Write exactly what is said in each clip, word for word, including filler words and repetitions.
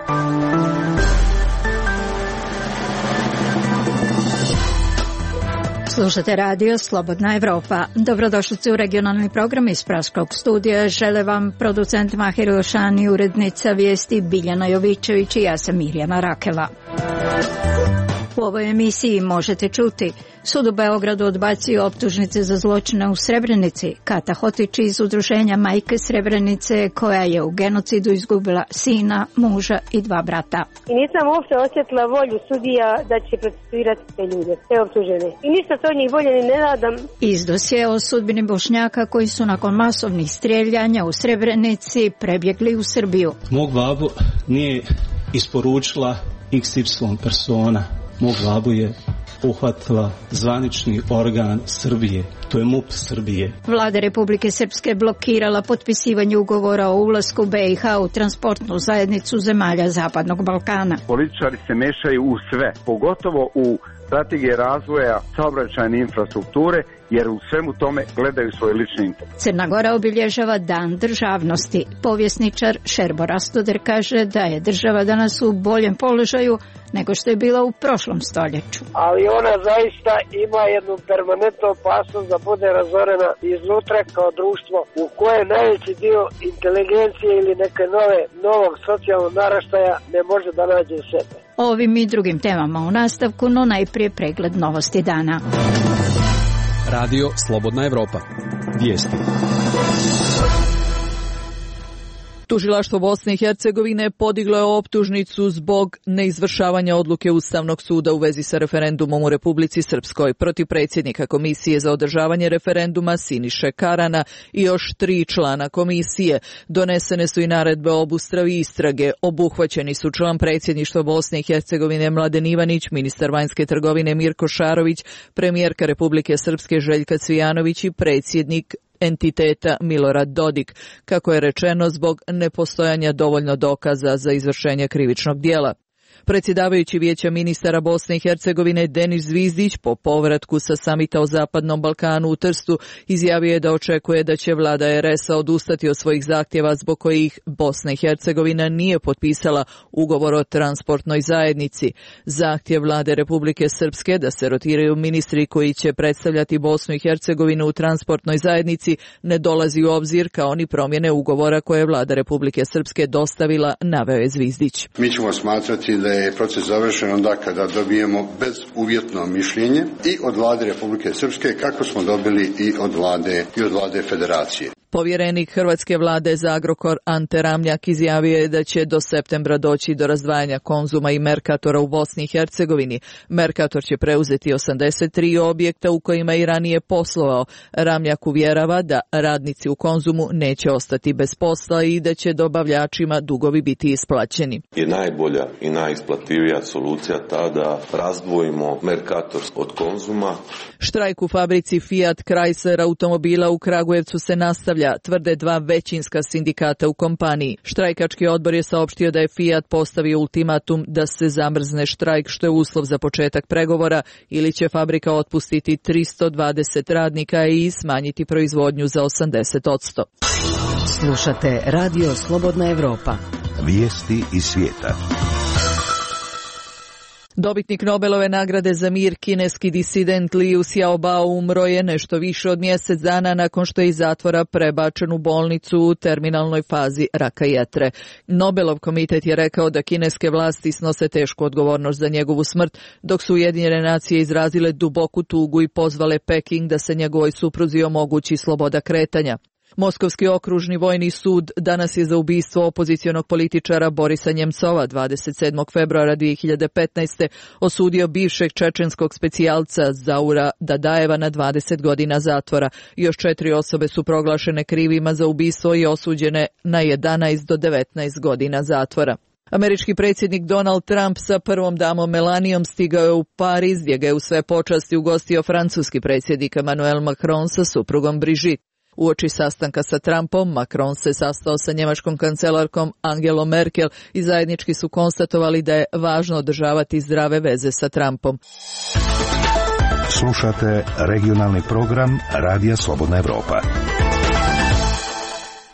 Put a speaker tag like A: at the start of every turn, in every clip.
A: Slušate radio Slobodna Evropa. Dobrodošlice u regionalni program iz Praškog studija. Žele vam producent Mahir Ošani, urednica vijesti Biljana Jovićević i ja sam Mirjana Rakela. U ovoj emisiji možete čuti: Sud u Beogradu odbacio optužnice za zločine u Srebrenici. Kata Hotić iz udruženja Majke Srebrenice, koja je u genocidu izgubila sina, muža i dva brata.
B: I nisam uopšte osjetila volju sudija da će procesuirati te ljude, te optužene. I ništa se od njih bolje ni ne nadam.
A: Iz dosije o sudbini Bošnjaka koji su nakon masovnih strijeljanja u Srebrenici prebjegli u Srbiju.
C: Mog babu nije isporučila iks ipsilon persona. Mog babu je uhvatila zvanični organ Srbije, to je M U P Srbije.
A: Vlada Republike Srpske blokirala potpisivanje ugovora o ulasku be i ha u transportnu zajednicu zemalja Zapadnog Balkana.
D: Političari se mešaju u sve, pogotovo u strategije razvoja saobraćajne infrastrukture, jer u svemu tome gledaju svoj lični interes.
A: Crna Gora obilježava Dan državnosti. Povjesničar Šerbo Rastoder kaže da je država danas u boljem položaju nego što je bila u prošlom stoljeću.
E: Ali ona zaista ima jednu permanentnu opasnost da bude razorena iznutra kao društvo u koje najveći dio inteligencije ili neke nove, novog socijalnog naraštaja ne može da nađe sebe.
A: O ovim i drugim temama u nastavku, no najprije pregled novosti dana.
F: Radio Slobodna Evropa. Vijesti. Tužilaštvo Bosne i Hercegovine podiglo je optužnicu zbog neizvršavanja odluke Ustavnog suda u vezi sa referendumom u Republici Srpskoj protiv predsjednika Komisije za održavanje referenduma Siniše Karana i još tri člana komisije. Donesene su i naredbe o obustavi istrage. Obuhvaćeni su član predsjedništva Bosne i Hercegovine Mladen Ivanić, ministar vanjske trgovine Mirko Šarović, premijerka Republike Srpske Željka Cvijanović i predsjednik entiteta Milorad Dodik, kako je rečeno, zbog nepostojanja dovoljno dokaza za izvršenje krivičnog djela. Predsjedavajući Vijeća ministara Bosne i Hercegovine Denis Zvizdić po povratku sa samita o Zapadnom Balkanu u Trstu izjavio je da očekuje da će vlada er es-a odustati od svojih zahtjeva zbog kojih Bosna i Hercegovina nije potpisala ugovor o transportnoj zajednici. Zahtjev vlade Republike Srpske da se rotiraju ministri koji će predstavljati Bosnu i Hercegovinu u transportnoj zajednici ne dolazi u obzir kao ni promjene ugovora koje je vlada Republike Srpske dostavila, naveo je Zvizdić.
G: Mi ćemo smatrati da je proces završen onda kada dobijemo bezuvjetno mišljenje i od vlade Republike Srpske, kako smo dobili i od vlade i od vlade Federacije.
F: Povjerenik hrvatske vlade za Agrokor Ante Ramljak izjavio je da će do septembra doći do razdvajanja Konzuma i Merkatora u Bosni i Hercegovini. Merkator će preuzeti osamdeset tri objekta u kojima je i ranije poslovao. Ramljak uvjerava da radnici u Konzumu neće ostati bez posla i da će dobavljačima dugovi biti isplaćeni.
H: Je najbolja i najisplativija solucija ta da razdvojimo Merkator od Konzuma.
F: Štrajk u fabrici Fiat Chrysler automobila u Kragujevcu se nastavlja, tvrde dva većinska sindikata u kompaniji. Štrajkački odbor je saopštio da je Fiat postavio ultimatum da se zamrzne štrajk, što je uslov za početak pregovora, ili će fabrika otpustiti tristo dvadeset radnika i smanjiti proizvodnju za osamdeset posto.
I: Slušate Radio Slobodna Evropa.
J: Vijesti iz svijeta.
F: Dobitnik Nobelove nagrade za mir, kineski disident Liu Xiaobao, umro je nešto više od mjesec dana nakon što je iz zatvora prebačen u bolnicu u terminalnoj fazi raka jetre. Nobelov komitet je rekao da kineske vlasti snose tešku odgovornost za njegovu smrt, dok su Ujedinjene nacije izrazile duboku tugu i pozvale Peking da se njegovoj supruzi omogući sloboda kretanja. Moskovski okružni vojni sud danas je za ubistvo opozicionog političara Borisa Njemcova dvadeset sedmog februara dvije hiljade petnaeste. osudio bivšeg čečenskog specijalca Zaura Dadajeva na dvadeset godina zatvora. Još četiri osobe su proglašene krivima za ubistvo i osuđene na jedanaest do devetnaest godina zatvora. Američki predsjednik Donald Trump sa prvom damom Melanijom stigao je u Pariz, gdje ga je u sve počasti ugostio francuski predsjednik Emmanuel Macron sa suprugom Brigitte. Uoči sastanka sa Trumpom, Macron se sastao sa njemačkom kancelarkom Angelom Merkel i zajednički su konstatovali da je važno održavati zdrave veze sa Trumpom.
J: Slušate regionalni program Radija Slobodna Evropa.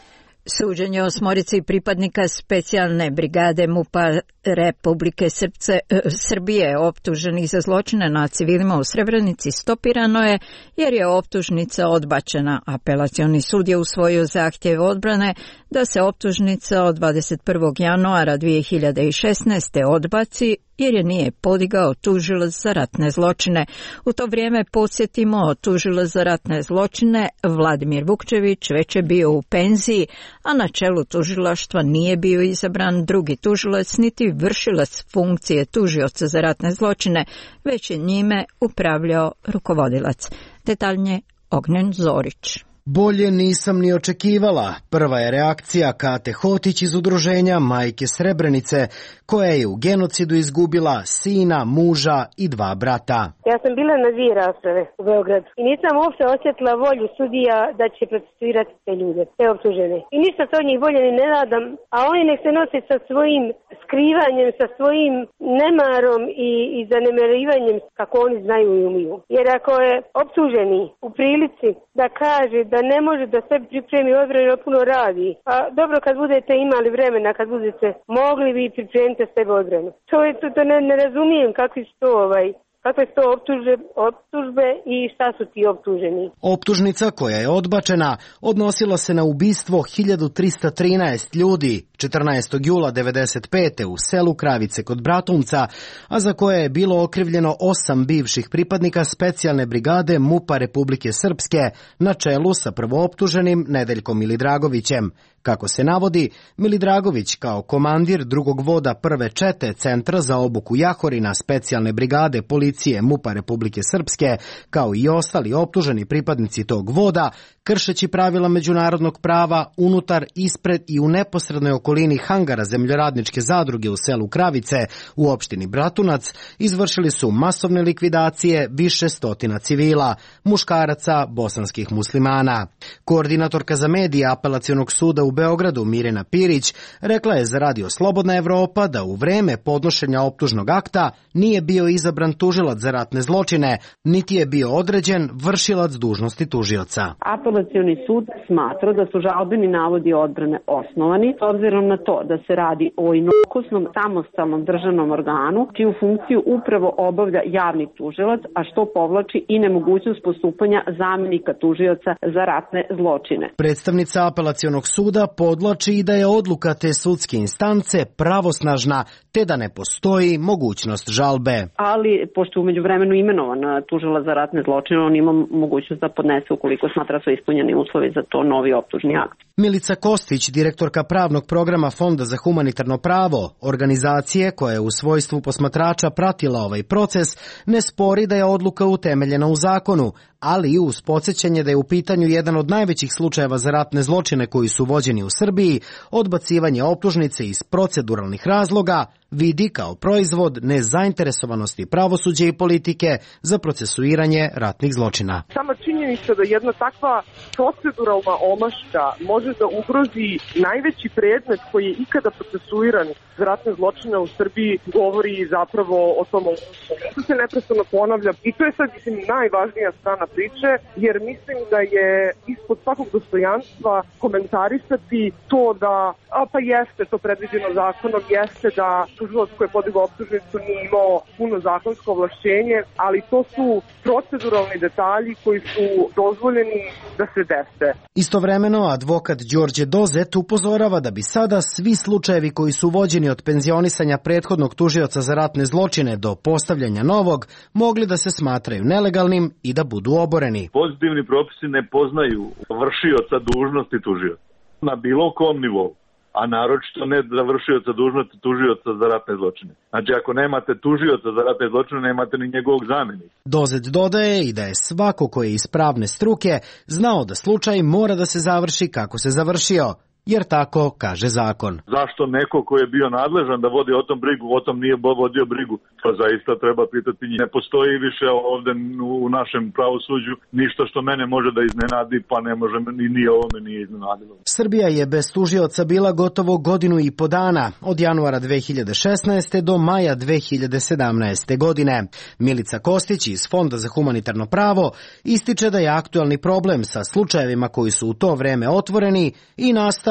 A: Suđenje osmorici pripadnika specijalne brigade MUP-a Republike Srpce, e, Srbije optuženih za zločine na civilima u Srebrenici stopirano je jer je optužnica odbačena. Apelacioni sud je usvojio zahtjev odbrane da se optužnica od dvadeset prvog januara dvije hiljade šesnaeste. odbaci jer je nije podigao tužilac za ratne zločine. U to vrijeme, podsjetimo, tužilac za ratne zločine Vladimir Vukčević već je bio u penziji, a na čelu tužilaštva nije bio izabran drugi tužilac niti vršilac funkcije tužioca za ratne zločine, već je njime upravljao rukovodilac. Detaljnije Ognjen Zorić.
K: Bolje nisam ni očekivala. Prva je reakcija Kate Hotić iz udruženja Majke Srebrenice, koja je u genocidu izgubila sina, muža i dva brata.
B: Ja sam bila na dvije rasprave u Beogradu i nisam uopšte osjetila volju sudija da će procesuirati te ljude, te optužene. I ništa se od njih bolje ni ne nadam, a oni nek se nose sa svojim skrivanjem, sa svojim nemarom i, i zanemarivanjem kako oni znaju i umiju. Jer ako je optuženi u prilici da kaže da ne može da se pripremi odbranu, puno radi. A dobro, kad budete imali vremena, kad budete mogli vi pripremiti sebe odbranu. To je to, to ne, ne razumijem kakvi su to ovaj kakve su to optužbe, optužbe i šta su ti optuženi.
K: Optužnica koja je odbačena odnosila se na ubistvo hiljadu trista trinaest ljudi četrnaestog jula devedeset pete. u selu Kravice kod Bratunca, a za koje je bilo okrivljeno osam bivših pripadnika specijalne brigade MUP-a Republike Srpske na čelu sa prvooptuženim Nedeljkom Milidragovićem. Kako se navodi, Milidragović kao komandir drugog voda prve čete Centra za obuku Jahorina specijalne brigade policije MUP-a Republike Srpske, kao i ostali optuženi pripadnici tog voda, kršeći pravila međunarodnog prava unutar, ispred i u neposrednoj okolini hangara zemljoradničke zadruge u selu Kravice u opštini Bratunac, izvršili su masovne likvidacije više stotina civila, muškaraca bosanskih muslimana. Koordinatorka za medije Apelacionog suda u Beogradu Mirjana Pirić rekla je za Radio Slobodna Evropa da u vreme podnošenja optužnog akta nije bio izabran tužilac za ratne zločine, niti je bio određen vršilac dužnosti tužioca.
L: Apelacioni sud smatra da su žalbeni navodi odbrane osnovani, s obzirom na to da se radi o inokosnom samostalnom državnom organu, čiju funkciju upravo obavlja javni tužilac, a što povlači i nemogućnost postupanja zamenika tužioca za ratne zločine.
K: Predstavnica Apelacionog suda podlači i da je odluka te sudske instance pravosnažna, te da ne postoji mogućnost žalbe.
L: Ali, pošto u međuvremenu imenovan tužilac za ratne zločine, on ima mogućnost da podnese, ukoliko smatra su ispunjeni uslovi za to, novi optužni akt.
K: Milica Kostić, direktorka pravnog programa Fonda za humanitarno pravo, organizacije koja je u svojstvu posmatrača pratila ovaj proces, ne spori da je odluka utemeljena u zakonu, ali i uz podsjećanje da je u pitanju jedan od najvećih slučajeva za ratne zločine koji su vođeni u Srbiji, odbacivanje optužnice iz proceduralnih razloga vidi kao proizvod nezainteresovanosti pravosuđa i politike za procesuiranje ratnih zločina.
M: Sama činjenica da jedna takva proceduralna omaška može da ugrozi najveći predmet koji je ikada procesuiran za ratne zločine u Srbiji govori zapravo o tom. To se neprestano ponavlja i to je sad, mislim, najvažnija strana priče, jer mislim da je ispod svakog dostojanstva komentarisati to da, a pa jeste to predviđeno zakonom, jeste da tužilac koji je podigao optužnicu nije imao puno zakonsko ovlašćenje, ali to su proceduralni detalji koji su dozvoljeni da se dese.
K: Istovremeno, advokat Đorđe Dozet upozorava da bi sada svi slučajevi koji su vođeni od penzionisanja prethodnog tužioca za ratne zločine do postavljanja novog mogli da se smatraju nelegalnim i da budu oboreni.
N: Pozitivni propisi ne poznaju vršioca dužnosti tužioca na bilo kom nivou, a naročito ne za vršioca dužnosti tužioca za ratne zločine. Znači, ako nemate tužioca za ratne zločine, nemate ni njegovog zamjenika.
K: Dozet dodaje i da je svako ko je iz pravne struke znao da slučaj mora da se završi kako se završio, jer tako kaže zakon.
N: Zašto neko ko je bio nadležan da vodi o tom brigu, o tom nije vodio brigu? To zaista treba pitati njih. Ne postoji više ovde u našem pravosuđu ništa što mene može da iznenadi, pa ne može ni nije ovome nije iznenadilo.
K: Srbija je bez tužioca bila gotovo godinu i po dana, od januara dve hiljade šesnaeste. do maja dve hiljade sedamnaeste. godine. Milica Kostić iz Fonda za humanitarno pravo ističe da je aktuelni problem sa slučajevima koji su u to vreme otvoreni i nastao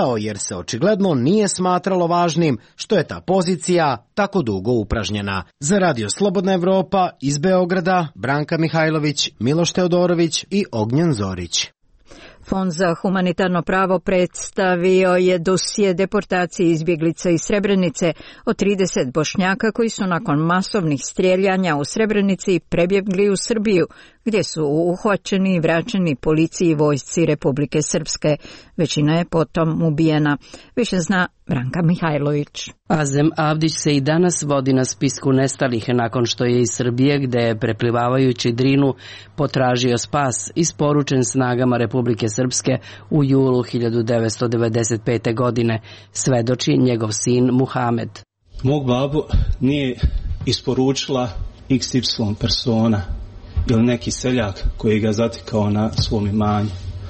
K: odustao jer se očigledno nije smatralo važnim što je ta pozicija tako dugo upražnjena. Za Radio Slobodna Evropa iz Beograda Branka Mihajlović, Miloš Teodorović i Ognjen Zorić.
A: Fond za humanitarno pravo predstavio je dosije deportacije izbjeglica iz Srebrenice od trideset Bošnjaka koji su nakon masovnih strijeljanja u Srebrenici prebjegli u Srbiju, gdje su uhvaćeni i vraćeni policiji i vojsci Republike Srpske. Većina je potom ubijena. Više zna Branka Mihajlović.
O: Azem Avdić se i danas vodi na spisku nestalih nakon što je iz Srbije, gde je preplivavajući Drinu potražio spas, isporučen snagama Republike Srpske u julu hiljadu devetsto devedeset pete. godine, svedoči njegov sin Muhamed.
C: Mog babu nije isporučila iks ipsilon persona ili neki seljak koji ga zatikao na svom imanju.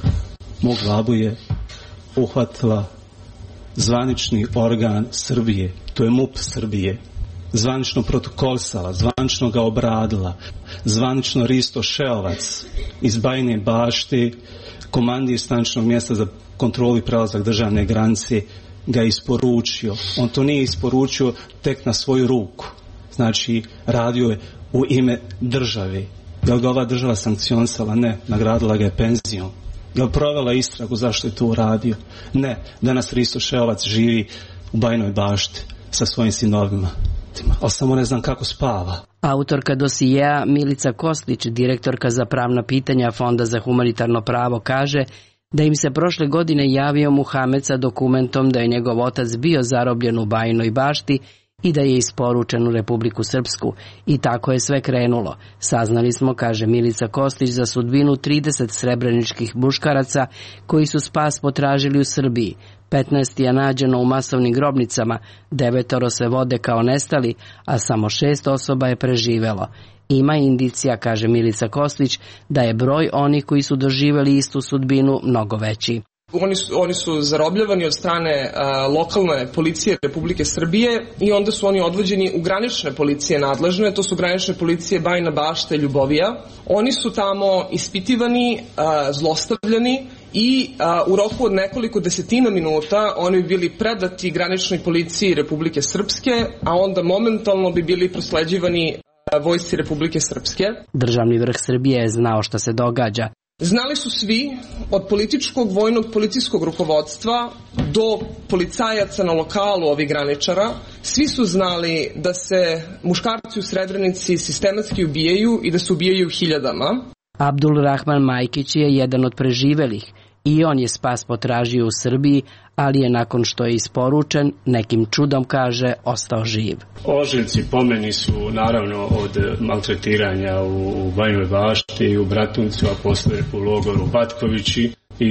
C: Mog babu je uhvatila zvanični organ Srbije, to je M U P Srbije, zvanično protokolsala, zvanično ga obradila, zvanično Risto Šeovac iz Bajine Bašte, komandir staničnog mjesta za kontrolu i prelazak državne granice, ga isporučio. On to nije isporučio tek na svoju ruku. Znači, radio je u ime države. Je li ga ova država sankcionisala? Ne. Nagradila ga je penzijom. Je li provela istragu zašto je to uradio? Ne. Danas Risto Šeovac živi u Bajnoj Bašti sa svojim sinovima. Ali samo ne znam kako spava.
O: Autorka dosijeja Milica Kostić, direktorka za pravna pitanja Fonda za humanitarno pravo, kaže da im se prošle godine javio Muhamed sa dokumentom da je njegov otac bio zarobljen u Bajinoj Bašti i da je isporučen u Republiku Srpsku. I tako je sve krenulo. Saznali smo, kaže Milica Kostić, za sudbinu trideset srebreničkih muškaraca koji su spas potražili u Srbiji. petnaest je nađeno u masovnim grobnicama, devetoro se vode kao nestali, a samo šest osoba je preživelo. Ima indicija, kaže Milica Kostić, da je broj onih koji su doživjeli istu sudbinu mnogo veći.
P: Oni su, oni su zarobljavani od strane a, lokalne policije Republike Srbije i onda su oni odvođeni u granične policije nadležne, to su granične policije Bajina Bašta i Ljubovija. Oni su tamo ispitivani, a, zlostavljani i a, u roku od nekoliko desetina minuta oni bi bili predati graničnoj policiji Republike Srpske, a onda momentalno bi bili prosleđivani a, vojsci Republike Srpske.
O: Državni vrh Srbije je znao šta se događa.
P: Znali su svi, od političkog, vojnog, policijskog rukovodstva do policajaca na lokalu ovih graničara, svi su znali da se muškarci u Srebrenici sistematski ubijaju i da se ubijaju hiljadama.
O: Abdul Rahman Majkić je jedan od preživelih i on je spas potražio u Srbiji, ali je nakon što je isporučen, nekim čudom, kaže, ostao živ.
Q: Ožiljci po meni su naravno od maltretiranja u Bajnoj Bašti i u Bratuncu, a posle u logoru Batkovići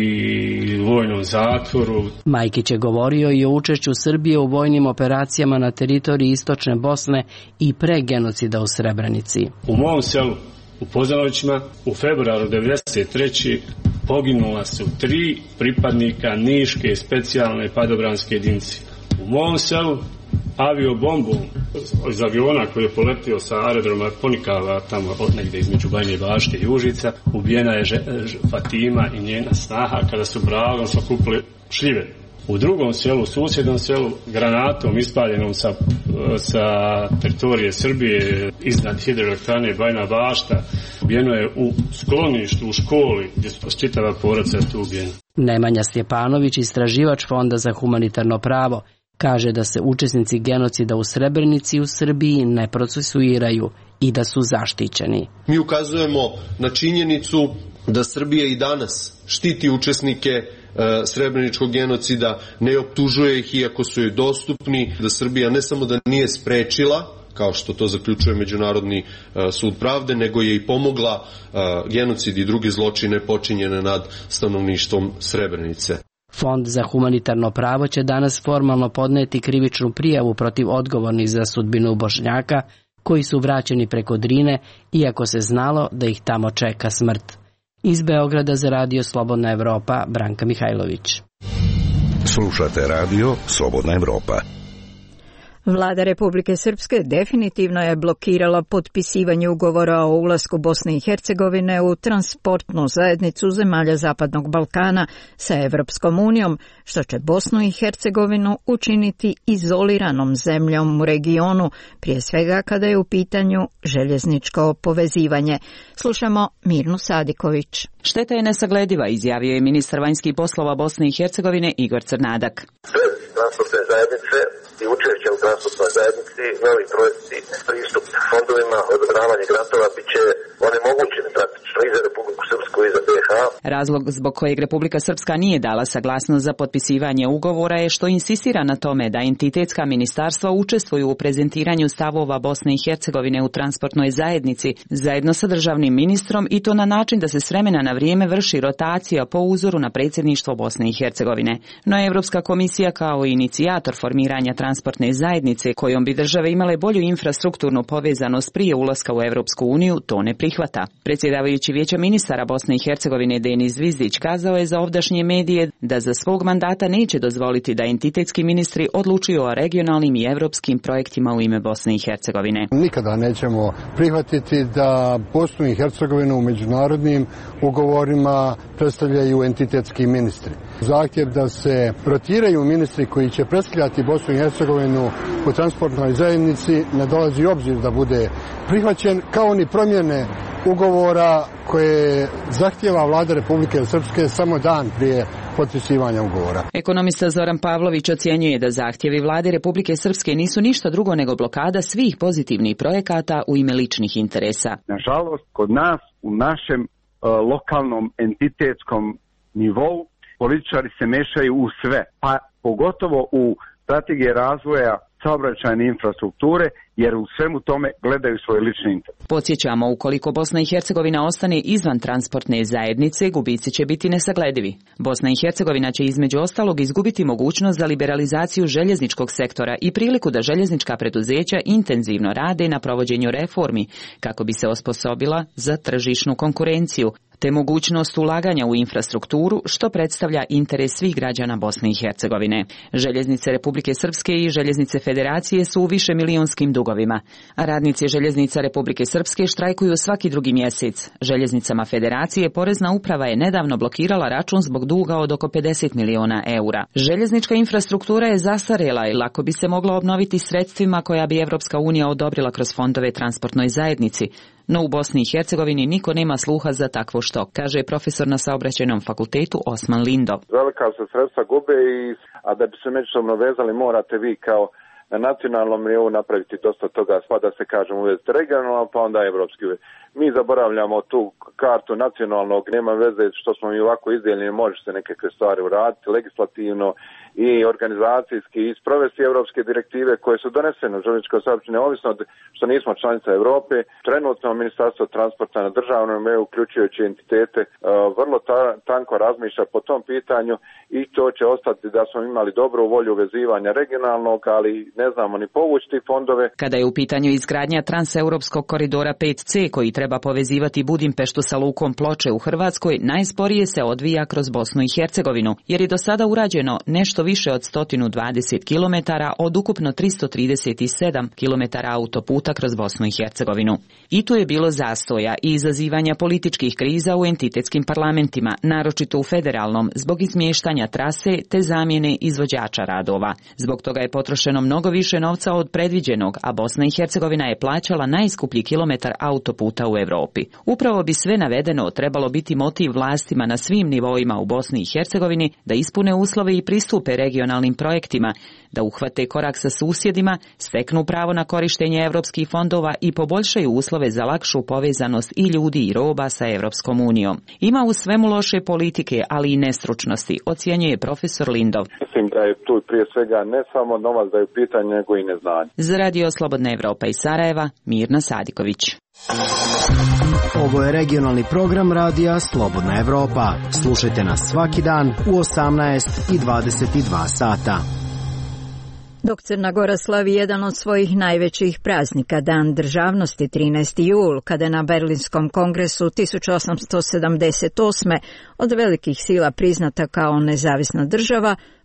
Q: i vojnom zatvoru.
O: Majkić je govorio i o učešću Srbije u vojnim operacijama na teritoriji istočne Bosne i pre genocida u Srebrenici.
Q: U mom selu, u Pozanovićima, u februaru devedeset treće poginula su tri pripadnika Niške specijalne padobranske jedinice. U mom selu aviobombom iz aviona koji je poletio sa aerodroma Ponikava, tamo negdje između Bajine Bašte i Užica, ubijena je Fatima i njena snaha kada su bragom sakupili šljive. U drugom selu, u susjednom selu, granatom ispaljenom sa, sa teritorije Srbije iznad hidroelektrane Bajina Bašta ubijeno je u skloništu, u školi gdje su čitava porodica tu ubijena.
O: Nemanja Stjepanović, istraživač Fonda za humanitarno pravo, kaže da se učesnici genocida u Srebrenici u Srbiji ne procesuiraju i da su zaštićeni.
R: Mi ukazujemo na činjenicu da Srbija i danas štiti učesnike srebreničkog genocida, ne optužuje ih iako su joj dostupni, da Srbija ne samo da nije sprečila, kao što to zaključuje Međunarodni sud pravde, nego je i pomogla genocid i druge zločine počinjene nad stanovništvom Srebrenice.
O: Fond za humanitarno pravo će danas formalno podneti krivičnu prijavu protiv odgovornih za sudbinu Bošnjaka koji su vraćeni preko Drine, iako se znalo da ih tamo čeka smrt. Iz Beograda za Radio Slobodna Evropa, Branka Mihajlović.
J: Slušate Radio Slobodna Evropa.
A: Vlada Republike Srpske definitivno je blokirala potpisivanje ugovora o ulasku Bosne i Hercegovine u transportnu zajednicu zemalja Zapadnog Balkana sa Evropskom unijom, što će Bosnu i Hercegovinu učiniti izoliranom zemljom u regionu, prije svega kada je u pitanju željezničko povezivanje. Slušamo Mirnu Sadiković.
S: Šteta je nesaglediva, izjavio je ministar vanjskih poslova Bosne i Hercegovine Igor Crnadak.
T: Bez transportne zajednice i učešća u transportnoj zajednici, novi projekti, pristup fondovima, odobravanje grantova bit će onemogućeni praktično i za Republiku Srpsku i za B iH.
S: Razlog zbog kojeg Republika Srpska nije dala saglasnost za potpisivanje ugovora je što insistira na tome da entitetska ministarstva učestvuju u prezentiranju stavova Bosne i Hercegovine u transportnoj zajednici zajedno sa državnim ministrom i to na način da se s vremena na vrijeme vrši rotacija po uzoru na predsjedništvo Bosne i Hercegovine. No Europska komisija kao inicijator formiranja transportne zajednice kojom bi države imale bolju infrastrukturnu povezanost prije ulaska u Europsku uniju to ne prihvata. Predsjedavajući Vijeća ministara Bosne i Hercegovine Denis Zvizdić kazao je za ovdašnje medije da za svog mandata neće dozvoliti da entitetski ministri odlučuju o regionalnim i europskim projektima u ime Bosne i Hercegovine.
U: Nikada nećemo prihvatiti da Bosnu i Hercegovinu u međunarodnim ugovorima predstavljaju entitetski ministri. Zahtjev da se rotiraju ministri koji će predstavljati Bosnu i Hercegovinu u transportnoj zajednici ne dolazi u obzir da bude prihvaćen, kao ni promjene ugovora koje zahtjeva Vlada Republike Srpske samo dan prije potpisivanja ugovora.
S: Ekonomista Zoran Pavlović ocjenjuje da zahtjevi Vlade Republike Srpske nisu ništa drugo nego blokada svih pozitivnih projekata u ime ličnih interesa.
D: Nažalost, kod nas u našem uh, lokalnom entitetskom nivou političari se mešaju u sve, pa pogotovo u strategije razvoja saobraćajne infrastrukture, jer u svemu tome gledaju svoj lični interes.
S: Podsjećamo, ukoliko Bosna i Hercegovina ostane izvan transportne zajednice, gubici će biti nesagledivi. Bosna i Hercegovina će između ostalog izgubiti mogućnost za liberalizaciju željezničkog sektora i priliku da željeznička preduzeća intenzivno rade na provođenju reformi, kako bi se osposobila za tržišnu konkurenciju, te mogućnost ulaganja u infrastrukturu, što predstavlja interes svih građana Bosne i Hercegovine. Željeznice Republike Srpske i željeznice Federacije su u više milionskim dugovima, a radnici željeznica Republike Srpske štrajkuju svaki drugi mjesec. Željeznicama Federacije porezna uprava je nedavno blokirala račun zbog duga od oko pedeset miliona eura. Željeznička infrastruktura je zastarjela i lako bi se mogla obnoviti sredstvima koja bi Evropska unija odobrila kroz fondove transportnoj zajednici. No u Bosni i Hercegovini niko nema sluha za takvo što, kaže profesor na saobraćajnom fakultetu Osman Lindov.
V: Velika se sredstva gube, i, a da bi se međusobno vezali morate vi kao na nacionalnom nivou napraviti dosta toga, sva da se kažem uvesti regionalno, pa onda evropski uvesti. Mi zaboravljamo tu kartu nacionalnog, nema veze što smo mi ovako izdijeljeni, može se nekakve stvari uraditi legislativno i organizacijski i sprovesti evropske direktive koje su donesene u željezničkoj saobraćaju, neovisno što nismo članica Europe. Trenutno Ministarstvo transporta na državnom nivou, uključujući entitete, vrlo ta, tanko razmišlja po tom pitanju i to će ostati da smo imali dobru volju vezivanja regionalnog, ali ne znamo ni povući ti fondove.
S: Kada je u pitanju izgradnja transeuropskog koridora pet ce koji treba povezivati Budimpeštu sa lukom Ploče u Hrvatskoj, najsporije se odvija kroz Bosnu i Hercegovinu, jer je do sada urađeno nešto više od sto dvadeset kilometara od ukupno tristo trideset sedam kilometara autoputa kroz Bosnu i Hercegovinu. I tu je bilo zastoja i izazivanja političkih kriza u entitetskim parlamentima, naročito u federalnom, zbog izmještanja trase te zamjene izvođača radova. Zbog toga je potrošeno mnogo više novca od predviđenog, a Bosna i Hercegovina je plaćala najskuplji kilometar autoputa u Europi. Upravo bi sve navedeno trebalo biti motiv vlastima na svim nivoima u Bosni i Hercegovini da ispune uslove i pristupe regionalnim projektima, da uhvate korak sa susjedima, steknu pravo na korištenje europskih fondova i poboljšaju uslove za lakšu povezanost i ljudi i roba sa Europskom unijom. Ima u svemu loše politike, ali i nestručnosti, ocjenjuje profesor Lindov.
V: Mislim da je tu prije svega ne samo novac da je pitanje, nego i neznanje.
S: Za Radio Slobodna Evropa iz Sarajeva, Mirna Sadiković.
K: Ovo je regionalni program radija Slobodna Evropa. Slušajte nas svaki dan u osamnaest i dvadeset dva sata.
A: Dok Crna Gora slavi jedan od svojih najvećih praznika, Dan državnosti trinaesti jul, kada je na Berlinskom kongresu tisuću osamsto sedamdeset osme od velikih sila priznata kao nezavisna država,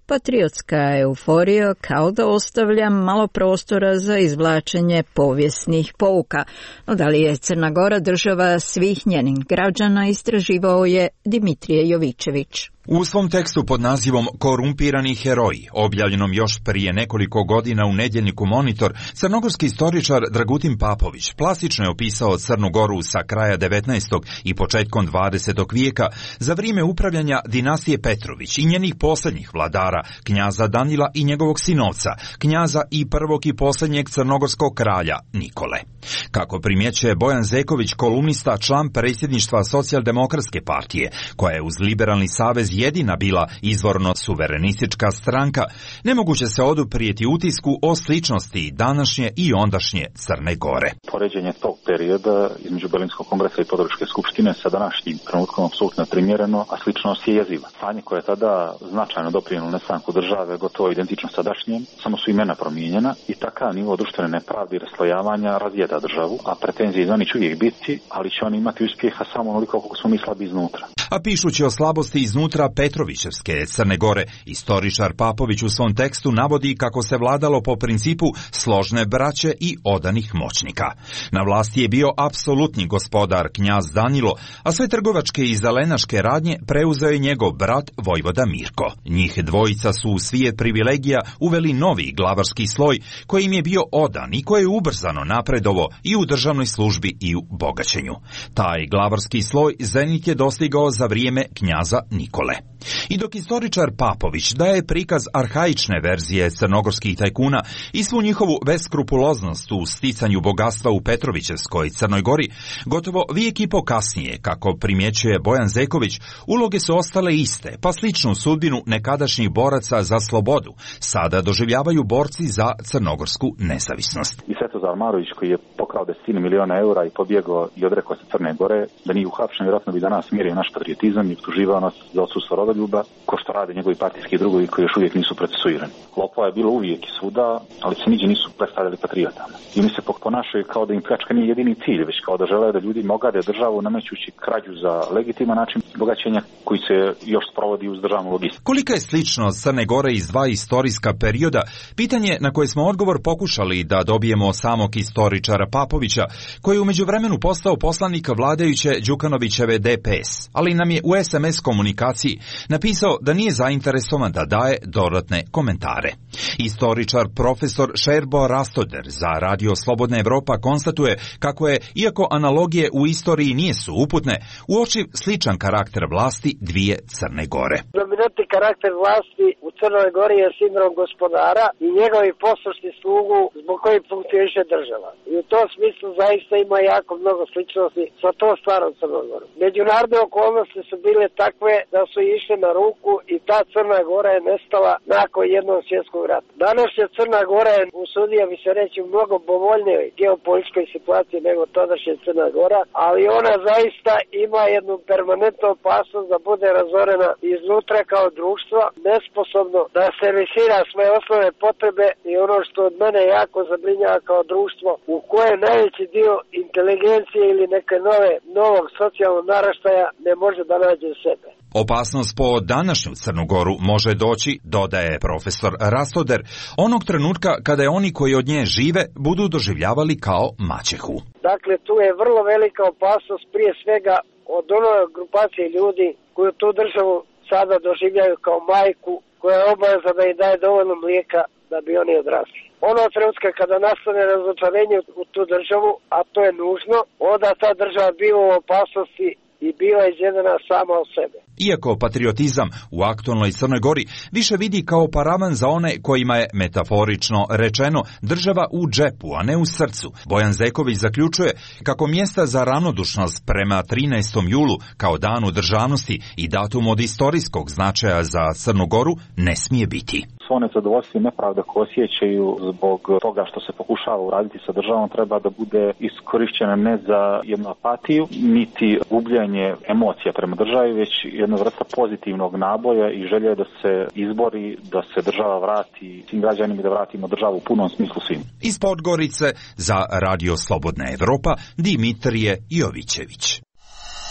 A: Patriotska euforija kao da ostavlja malo prostora za izvlačenje povijesnih pouka. No da li je Crna Gora država svih njenih građana, istraživao je Dimitrije Jovičević.
E: U svom tekstu pod nazivom Korumpirani heroji, objavljenom još prije nekoliko godina u nedjeljniku Monitor, crnogorski istoričar Dragutin Papović plastično je opisao Crnu Goru sa kraja devetnaestog i početkom dvadesetog vijeka za vrijeme upravljanja dinastije Petrović i njenih posljednjih vladara, knjaza Danila i njegovog sinovca, knjaza i prvog i posljednjeg crnogorskog kralja Nikole. Kako primjećuje Bojan Zeković, kolumnista, član predsjedništva Socijaldemokratske partije, koja je uz Liberalni savez jedina bila izvorno suverenistička stranka, nemoguće se oduprijeti utisku o sličnosti današnje i ondašnje Crne Gore.
G: Poređenje tog perioda između Berlinskog kongresa i Podgoričke skupštine sa današnjim trenutkom apsolutno primjereno, a sličnost je jeziva. Stanje koje je tada značajno doprinijelo nestanku države, gotovo identično sadašnjem, samo su imena promijenjena i takav nivo društvene nepravde i raslojavanja razjeda državu, a pretenzije izvani će uvijek biti, ali će oni imati uspjeha samo onoliko koliko smo mi slabi iznutra.
E: A pišući o slabosti iznutra Petrovićevske Crne Gore, istoričar Papović u svom tekstu navodi kako se vladalo po principu složne braće i odanih moćnika. Na vlasti je bio apsolutni gospodar knjaz Danilo, a sve trgovačke i zelenaške radnje preuzeo je njegov brat vojvoda Mirko. Njih dvojica su u svijet privilegija uveli novi glavarski sloj koji im je bio odan i koji je ubrzano napredovo i u državnoj službi i u bogaćenju. Taj glavarski sloj zenit je dostigao za vrijeme knjaza Nikole. I dok istoričar Papović daje prikaz arhaične verzije crnogorskih tajkuna i svu njihovu beskrupuloznost u sticanju bogatstva u Petrovićevskoj Crnoj Gori, gotovo vijek i po kasnije, kako primjećuje Bojan Zeković, uloge su ostale iste, pa sličnu sudbinu nekadašnjih boraca za slobodu sada doživljavaju borci za crnogorsku nezavisnost.
G: I Svetozar Marović, koji je pokrao desetine miliona eura i pobjegao i odrekao se Crne Gore, da nije uhapšen, vjerojatno bi danas mjerio naš patriotizam i optuživao nas za odsustvo rodoljuba, ko što rade njegovi partijski drugovi koji još uvijek nisu procesuirani. Lopova je bilo uvijek i svuda, ali se niđe nisu predstavljali patriotama. I oni se ponašaju kao da im pljačka nije jedini cilj, već kao da žele da ljudi mogade državu namećući krađu za legitiman način bogaćenja koji se još sprovodi uz državnu logistiku.
E: Kolika je sličnost Crne Gore iz dva istorijska perioda, pitanje na koje smo odgovor pokušali da dobijemo samog istoričara Papovića, koji je u međuvremenu postao poslanik vladajuće Đukanovićeve D P S, ali nam je u S M S komunikaciji napisao da nije zainteresovan da daje dodatne komentare. Istoričar profesor Šerbo Rastoder za Radio Slobodna Evropa konstatuje kako je, iako analogije u istoriji nisu uputne, uočiv sličan karakter vlasti dvije Crne Gore.
W: Dominantni karakter vlasti u Crnoj Gori je sindrom gospodara i njegovi poslušni slugu zbog kojih funkcioniše država. I u tom smislu zaista ima jako mnogo sličnosti sa to stvarom Crnom Gorom. Međunarodne okolnosti su bile takve da su išle na ruku i ta Crna Gora je nestala nakon jednog svjetskog rata. Današnja Crna Gora je, usudio bi se reći, u mnogo povoljnijoj geopolitičkoj situaciji nego tadašnja Crna Gora, ali ona zaista ima jednu permanentnu opasnost da bude razorena iznutra kao društvo, nesposobno da servisira svoje osnovne potrebe i ono što od mene jako zabrinjava kao društvo u koje najveći dio inteligencije ili neke nove, novog socijalnog naraštaja ne može da nađe sebe.
E: Opasnost po današnju Crnu Goru može doći, dodaje profesor Rastoder, onog trenutka kada je oni koji od nje žive budu doživljavali kao maćehu.
W: Dakle, tu je vrlo velika opasnost prije svega od one grupacije ljudi koju tu državu sada doživljaju kao majku koja je obavezna da im daje dovoljno mlijeka da bi oni odrasli. Ono trenutka kada nastane razočarenje u tu državu, a to je nužno, onda ta država biva u opasnosti i biva izjedena sama od sebe.
E: Iako patriotizam u aktualnoj Crnoj Gori više vidi kao paravan za one kojima je, metaforično rečeno, država u džepu, a ne u srcu, Bojan Zeković zaključuje kako mjesta za ravnodušnost prema trinaestom julu kao danu državnosti i datum od istorijskog značaja za Crnu Goru ne smije biti.
G: Svo nezadovoljstvo i nepravda koje osjećaju zbog toga što se pokušava uraditi sa državom treba da bude iskorišćena ne za jednu apatiju, niti gubljenje emocija prema državi, već jedna vrsta pozitivnog naboja i želje da se izbori, da se država vrati svim građanima i da vratimo državu u punom smislu svim.
E: Iz Podgorice za Radio Slobodna Evropa, Dimitrije Jovičević.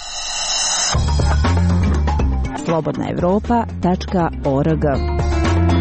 X: slobodna evropa tačka org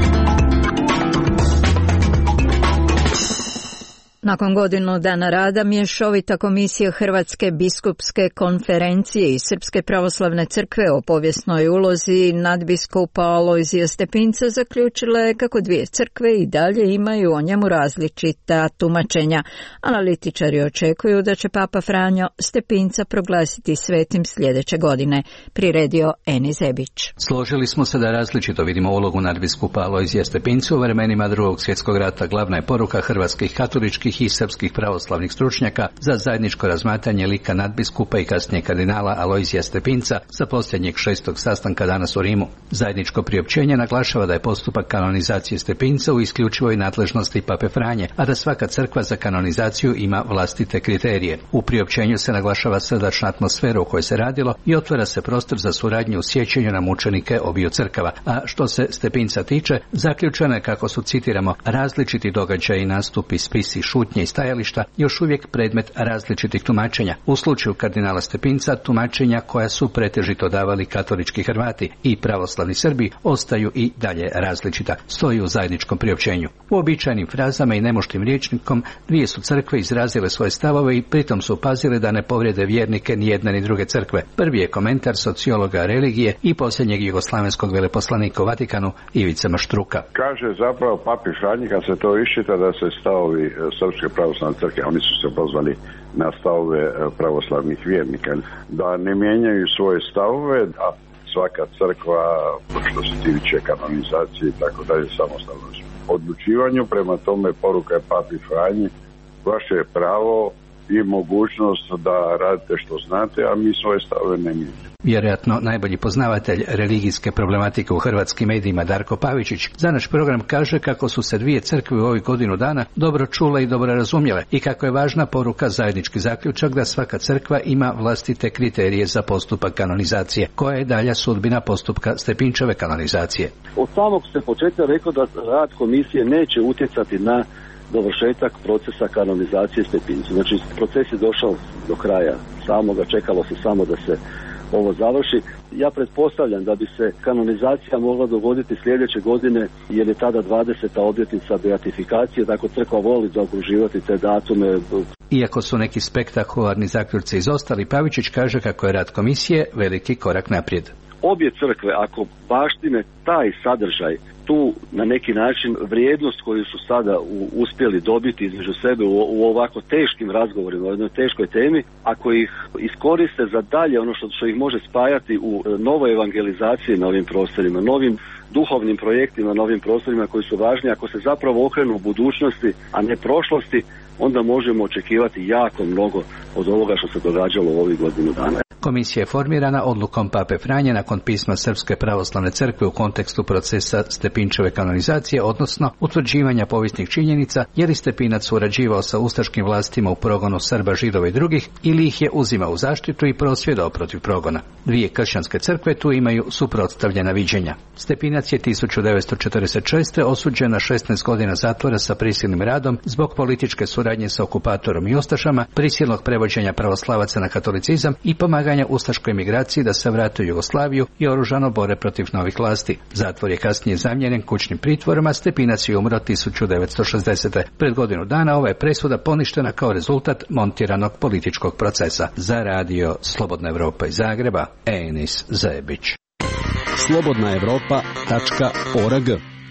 A: Nakon godinu dana rada mješovita komisija Hrvatske biskupske konferencije i Srpske pravoslavne crkve o povijesnoj ulozi nadbiskupa Alojzija Stepinca zaključila je kako dvije crkve i dalje imaju o njemu različita tumačenja. Analitičari očekuju da će Papa Franjo Stepinca proglasiti svetim sljedeće godine, priredio Eni Zebić.
F: Složili smo se da različito vidimo ulogu nadbiskupa Alojzija Stepinca u vremenima drugog svjetskog rata. Glavna je poruka hrvatskih katoličkih i srpskih pravoslavnih stručnjaka za zajedničko razmatranje lika nadbiskupa i kasnije kardinala Alojzija Stepinca sa posljednjeg šestog sastanka danas u Rimu. Zajedničko priopćenje naglašava da je postupak kanonizacije Stepinca u isključivoj nadležnosti Pape Franje, a da svaka crkva za kanonizaciju ima vlastite kriterije. U priopćenju se naglašava srdačna atmosfera u kojoj se radilo i otvara se prostor za suradnju u sjećanju na mučenike obiju crkava. A što se Stepinca tiče, zaključeno je kako su, citiramo, različiti događaji, nastupi, spisi, šutnje i stajališta još uvijek predmet različitih tumačenja. U slučaju kardinala Stepinca tumačenja koja su pretežito davali katolički Hrvati i pravoslavni Srbi ostaju i dalje različita, stoji u zajedničkom priopćenju. U običajnim frazama i nemuštim rječnikom dvije su crkve izrazile svoje stavove i pritom su pazile da ne povrijede vjernike ni jedne ni druge crkve. Prvi je komentar sociologa religije i posljednjeg jugoslavenskog veleposlanika u Vatikanu Ivice Maštruka.
H: Kaže zapravo Papi Franji kad se to iščita da se stavovi Srpske pravoslavne crkve, oni su se pozvali na stavove pravoslavnih vjernika, da ne mijenjaju svoje stavove, a svaka crkva, što se tiče kanonizacije i tako dalje, samostalno odlučivanju. Prema tome poruka je Papi Franji, vaše je pravo i mogućnost da radite što znate, a mi svoje stavove ne mijenjamo.
F: Vjerojatno najbolji poznavatelj religijske problematike u hrvatskim medijima Darko Pavičić za naš program kaže kako su se dvije crkve u ovih godinu dana dobro čule i dobro razumjele i kako je važna poruka zajednički zaključak da svaka crkva ima vlastite kriterije za postupak kanonizacije, koja je dalja sudbina postupka Stepinčeve kanonizacije.
I: Od samog se početka rekao da rad komisije neće utjecati na dovršetak procesa kanonizacije Stepincu. Znači, proces je došao do kraja samoga, čekalo se samo da se ovo završi. Ja pretpostavljam da bi se kanonizacija mogla dogoditi sljedeće godine, jer je tada dvadeseta obljetnica beatifikacije, tako crkva voli zaokruživati te datume.
F: Iako su neki spektakularni zaključci izostali, Pavičić kaže kako je rad komisije veliki korak naprijed.
I: Obje crkve, ako baštine taj sadržaj, tu na neki način vrijednost koju su sada u, uspjeli dobiti između sebe u, u ovako teškim razgovorima, u jednoj teškoj temi, ako ih iskoriste za dalje ono što, što ih može spajati u novoj evangelizaciji na ovim prostorima, novim duhovnim projektima, novim prostorima koji su važni, ako se zapravo okrenu u budućnosti, a ne prošlosti, onda možemo očekivati jako mnogo od ovoga što se događalo u ovih godinu dana.
F: Komisija je formirana odlukom Pape Franje nakon pisma Srpske pravoslavne crkve u kontekstu procesa Stepinčeve kanonizacije, odnosno utvrđivanja povijesnih činjenica, je li Stepinac surađivao sa ustaškim vlastima u progonu Srba, Židova i drugih, ili ih je uzimao u zaštitu i prosvjedao protiv progona. Dvije kršćanske crkve tu imaju suprotstavljena viđenja. Stepinac je tisuću devetsto četrdeset šeste. osuđen na šesnaest godina zatvora sa prisilnim radom zbog političke suradnje sa okupatorom i ustašama, prisilnog prevođenja pravoslavaca na katolicizam i pomaganja ustaškoj emigraciji da se vrate u Jugoslaviju i oružano bore protiv novih vlasti. Zatvor je kasnije zamijenjen kućnim pritvorom, a Stepinac je umro tisuću devetsto šezdesete. Pred godinu dana ova je presuda poništena kao rezultat montiranog političkog procesa. Za radio Slobodna Evropa iz Zagreba, Enis Zebić.
X: slobodna evropa tačka org.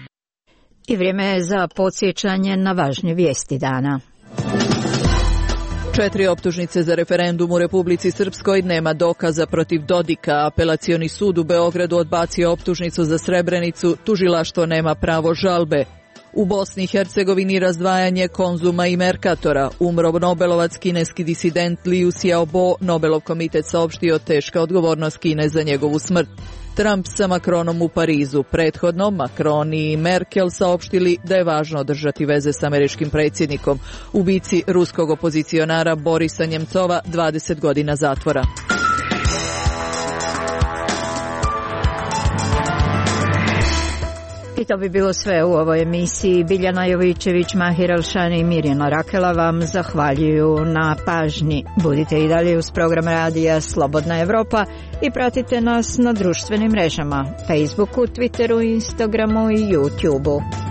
A: I vrijeme je za podsjećanje na važnje vijesti dana.
Y: Četiri optužnice za referendum u Republici Srpskoj, nema dokaza protiv Dodika. Apelacioni sud u Beogradu odbacio optužnicu za Srebrenicu, tužilaštvo nema pravo žalbe. U Bosni i Hercegovini razdvajanje Konzuma i Merkatora. Umro Nobelovac, kineski disident Liu Xiaobo. Nobelov komitet saopštio teška odgovornost Kine za njegovu smrt. Trump sa Macronom u Parizu. Prethodno Macron i Merkel saopštili da je važno održati veze s američkim predsjednikom. Ubici ruskog opozicionara Borisa Njemcova dvadeset godina zatvora.
A: I to bi bilo sve u ovoj emisiji. Biljana Jovićević, Mahir Alšani i Mirjana Rakela vam zahvaljuju na pažnji. Budite i dalje uz program radija Slobodna Evropa i pratite nas na društvenim mrežama, Facebooku, Twitteru, Instagramu i YouTubeu.